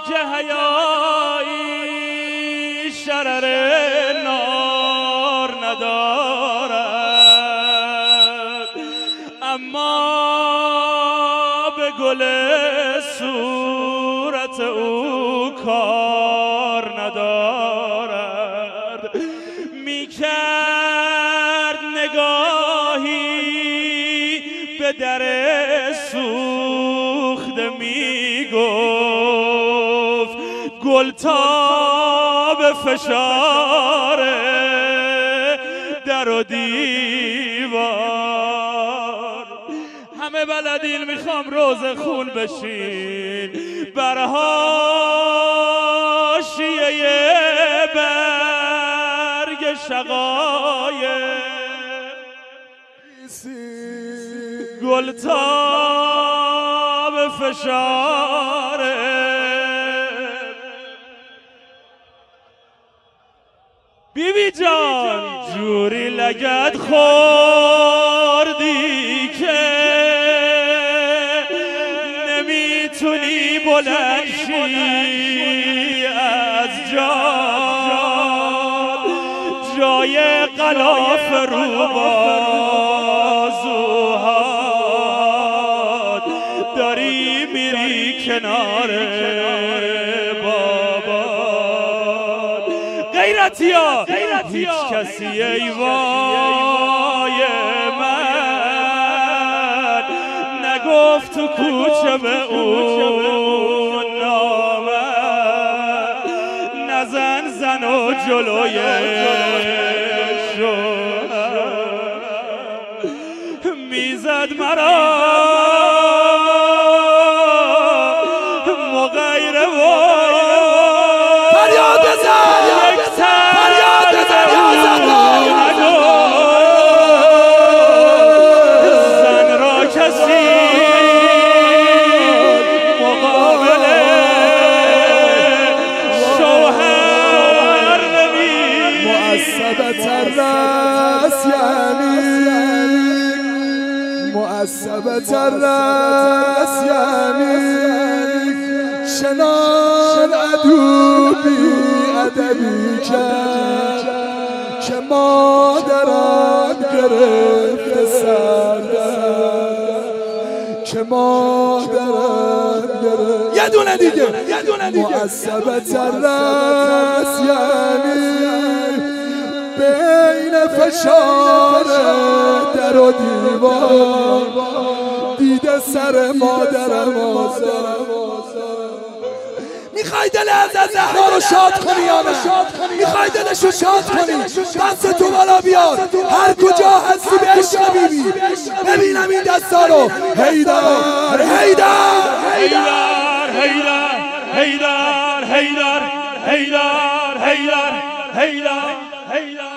که حیایی شرر نار ندارد، اما به گل صورت او کار ندارد. میکرد نگاهی به در سوخته، میگفت گل تا به فشار در و دیوار. همه بلدین میخوام روز خون بشین بر حاشیه برگ شقایق، گل تا به فشار بیبی جان جوری لگد خوردی که نمیتونی بلند شی از جای غلاف رو بازوهات، داری میری کنار بابا. غیرتیا هیچ کسی ای وای من نگفت تو کوچه به اون نامه، نزن زن و جلوی میزد مرا مغیر و فریاد بزن، فریاد بزن زن را کسی مقابل شوهر نمی معصبت الرأس یعنی معصبت الرأس یعنی چنان عدو بی ادبی کرد که مادرم گرفته سردم، که مادرم گرفته. یه دونه دیگه معصبت الرأس یعنی بین فشار در و دیوار دیده سر مادرم آزار. میخوای دل از زهرا رو شاد کنی یا نه؟ میخوای دلش رو شاد کنی؟ دست تو بالا بیار، هر کجا هستی به عشق بیبی. ببینم این دستا رو. حیدر حیدر حیدر حیدر حیدر حیدر حیدر حیدر حیدر حیدر